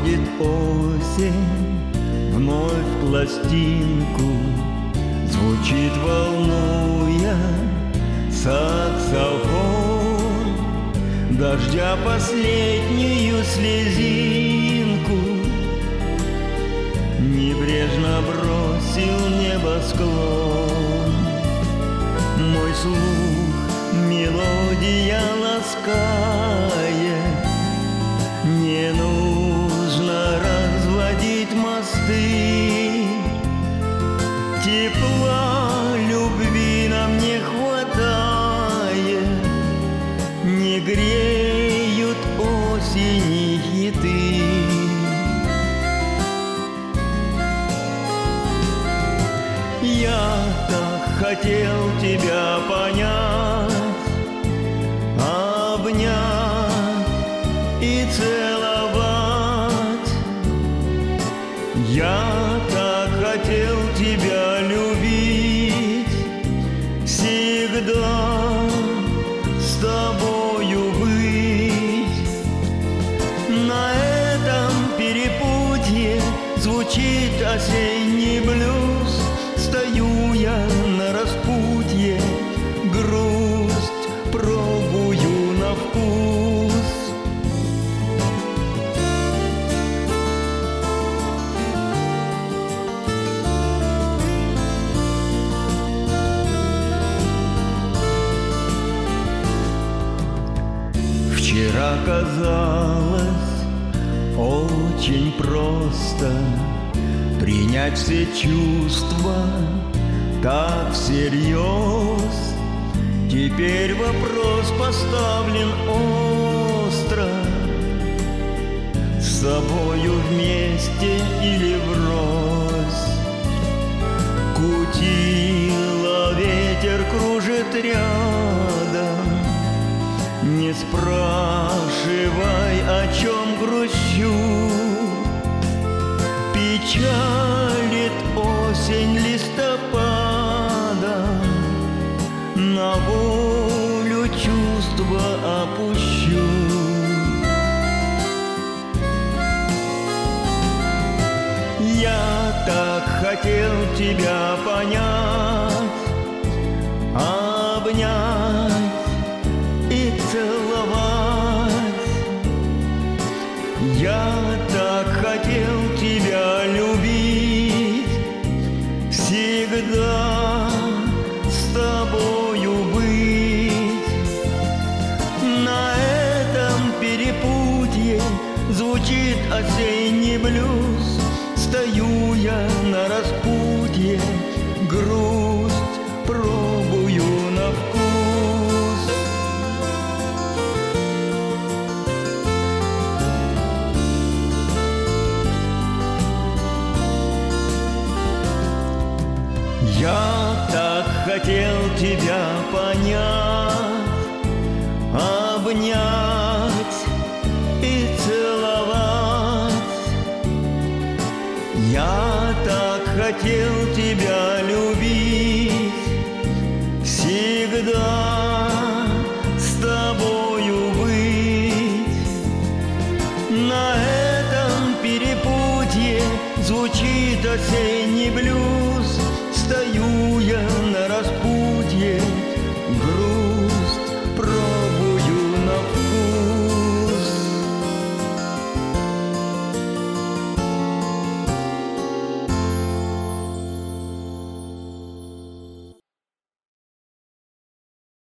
Заводит осень вновь пластинку, звучит, волнуя, саксофон, дождя последнюю слезинку небрежно бросил небосклон. Мой слух мелодия ласкает, не нужно разводить мосты. Тепла любви нам не хватает, не греют осени хиты. Я так хотел тебя понять, обнять и целовать. Я так хотел тебя любить, всегда с тобою быть. На этом перепутье звучит осенний блюз. Стою я на распутье, грусть пробую на вкус. Вчера казалось очень просто принять все чувства так всерьез. Теперь вопрос поставлен остро: с собою вместе или врозь. Кутила ветер кружит рядом, не спрашивай, о чем грущу. Печалит осень листопада, на волю чувства опущу. Я так хотел тебя понять, обнять и целовать. Я так хотел тебя любить, всегда с тобою быть. На этом перепутье звучит осенний блюз. Стою я на распутье, грусть пробую на вкус. Я так хотел тебя понять, обнять и целовать. Я так хотел тебя любить, всегда с тобою быть. На этом перепутье звучит осенний блюз. Стою я